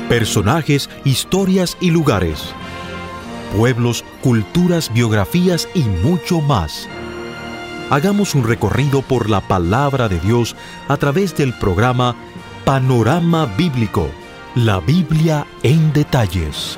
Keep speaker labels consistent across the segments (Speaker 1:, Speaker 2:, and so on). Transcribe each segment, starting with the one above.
Speaker 1: Personajes, historias y lugares. Pueblos, culturas, biografías y mucho más. Hagamos un recorrido por la palabra de Dios a través del programa Panorama Bíblico, la Biblia en detalles.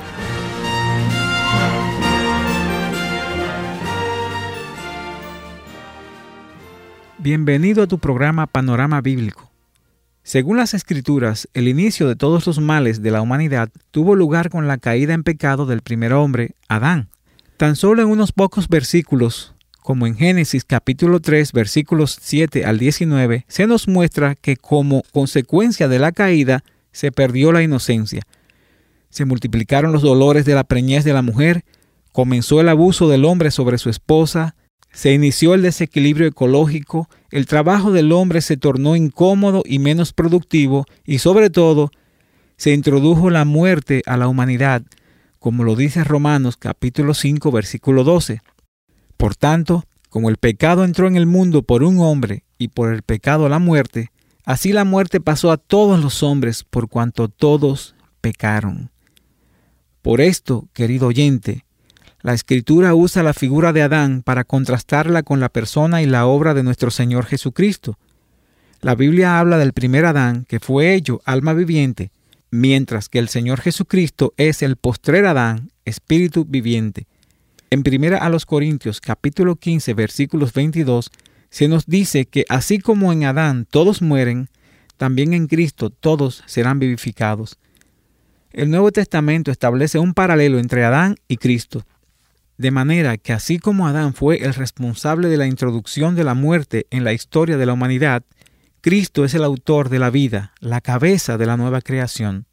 Speaker 2: Bienvenido a tu programa Panorama Bíblico. Según las Escrituras, el inicio de todos los males de la humanidad tuvo lugar con la caída en pecado del primer hombre, Adán. Tan solo en unos pocos versículos, como en Génesis capítulo 3, versículos 7 al 19, se nos muestra que como consecuencia de la caída se perdió la inocencia. Se multiplicaron los dolores de la preñez de la mujer, comenzó el abuso del hombre sobre su esposa, se inició el desequilibrio ecológico, el trabajo del hombre se tornó incómodo y menos productivo y sobre todo se introdujo la muerte a la humanidad, como lo dice Romanos capítulo 5 versículo 12. Por tanto, como el pecado entró en el mundo por un hombre y por el pecado la muerte, así la muerte pasó a todos los hombres por cuanto todos pecaron. Por esto, querido oyente, la Escritura usa la figura de Adán para contrastarla con la persona y la obra de nuestro Señor Jesucristo. La Biblia habla del primer Adán, que fue hecho alma viviente, mientras que el Señor Jesucristo es el postrer Adán, espíritu viviente. En 1 Corintios capítulo 15, versículos 22, se nos dice que así como en Adán todos mueren, también en Cristo todos serán vivificados. El Nuevo Testamento establece un paralelo entre Adán y Cristo. De manera que así como Adán fue el responsable de la introducción de la muerte en la historia de la humanidad, Cristo es el autor de la vida, la cabeza de la nueva creación.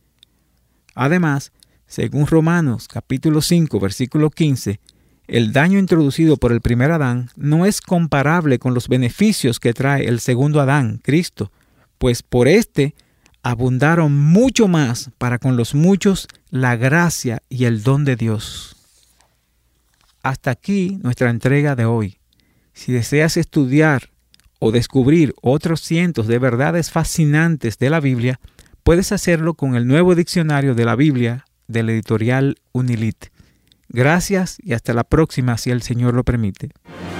Speaker 2: Además, según Romanos capítulo 5, versículo 15, el daño introducido por el primer Adán no es comparable con los beneficios que trae el segundo Adán, Cristo, pues por éste abundaron mucho más para con los muchos la gracia y el don de Dios. Hasta aquí nuestra entrega de hoy. Si deseas estudiar o descubrir otros cientos de verdades fascinantes de la Biblia, puedes hacerlo con el nuevo diccionario de la Biblia de la editorial Unilit. Gracias y hasta la próxima si el Señor lo permite.